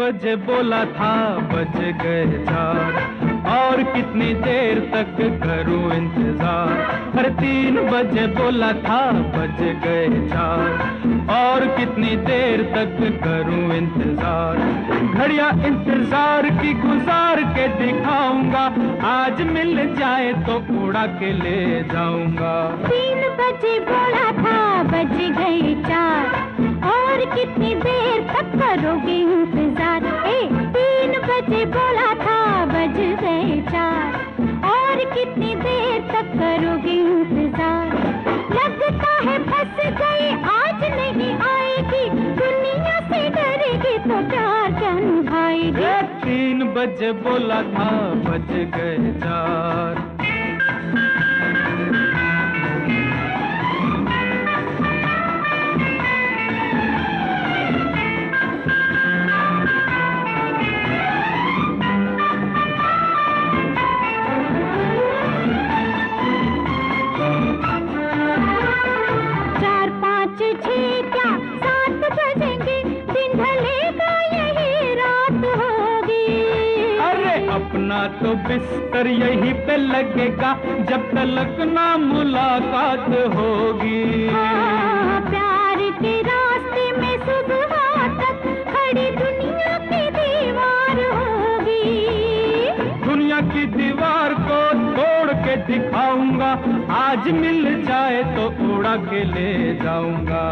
बजे बोला था बज गए 4, और कितनी देर तक करूं इंतजार। हर 3 बजे बोला था बज गए 4, और कितनी देर तक करूं इंतजार। घड़ियां इंतजार की गुजार के दिखाऊंगा, आज मिल जाए तो उड़ा के ले जाऊंगा। 3 बजे बोला था बज गए 4, और कितनी देर तक करोगे इंतजार। 3 बजे बोला था बज गए 4, और कितनी देर तक करोगे इंतजार। लगता है फंस गई, आज नहीं आएगी, दुनिया से डरेगी तो प्यार क्या निभाएगी। 3 बजे बोला था बज गए 4। अपना तो बिस्तर यहीं पे लगेगा, जब तलक ना मुलाकात होगी। हाँ, प्यार के रास्ते में सुबह तक खड़ी दुनिया की दीवार होगी। दुनिया की दीवार को तोड़ के दिखाऊंगा, आज मिल जाए तो उड़ा के ले जाऊंगा।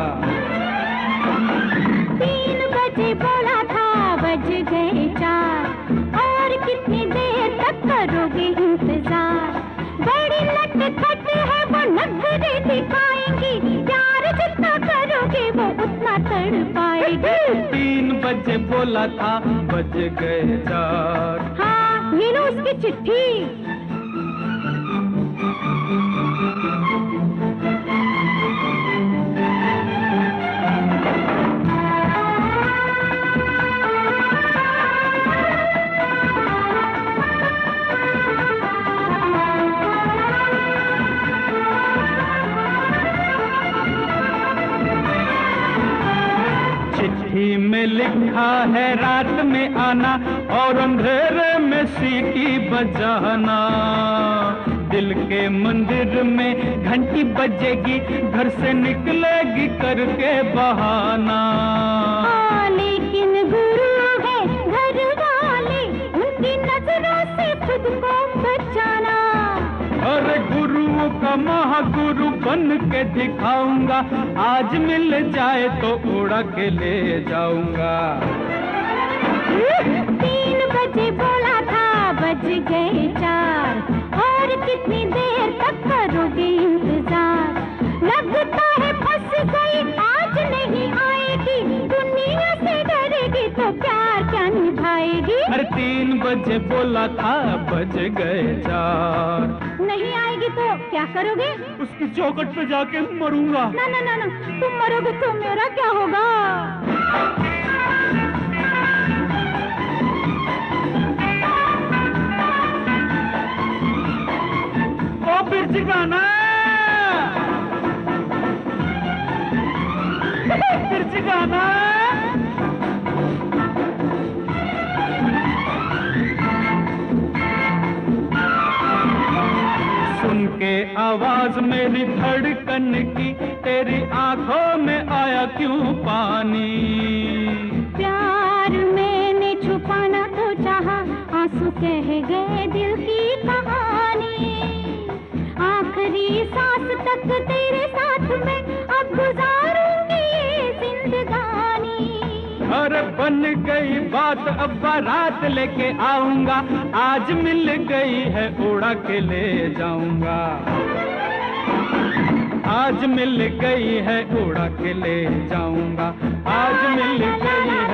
3 बजे बोला था बज गए 4, और कितनी देर तक करोगे इंतजार। बड़ी नटखट है वो नखरे दिखाएंगी, प्यार जितना करोगे वो उतना तड़पाएगी। 3 बजे बोला था बज गए 4। हाँ, ये लो उसकी चिट्ठी। चिट्ठी में लिखा है रात में आना, और अंधेरे में सीटी बजाना। दिल के मंदिर में घंटी बजेगी, घर से निकलेगी करके बहाना। लेकिन गुरु है घर वाले, उनकी नजरों से खुद को बचाना। अरे गुरुओं का महागुरु बन के दिखाऊंगा, आज मिल जाए तो उड़ा के ले जाऊंगा। 3 बजे बोला था बज गए 4, और कितनी देर तक करोगे इंतजार। लगता है फंस गई, आज नहीं आएगी, दुनिया से डरेगी तो प्यार क्या निभाएगी। अरे 3 बजे बोला था बज गए 4। नहीं आएगी तो क्या करोगे? उसकी चौखट पे जाके मरूंगा। ना ना ना ना, तुम मरोगे तो मेरा क्या होगा? ओ बिरजी गाना, बिरजी गाना। सुन के आवाज मेरी धड़कन की, तेरी आंखों में आया क्यों पानी। प्यार मैंने छुपाना तो चाहा, आंसू कह गए दिल की कहानी। आखिरी सांस तक तेरे साथ मैं अब गुजारूंगी ये जिंदगानी। अरे बन गई बात, अब बारात लेके आऊंगा, आज मिल गई है उड़ा के ले जाऊंगा। आज मिल गई है उड़ा के ले जाऊंगा, आज मिल गई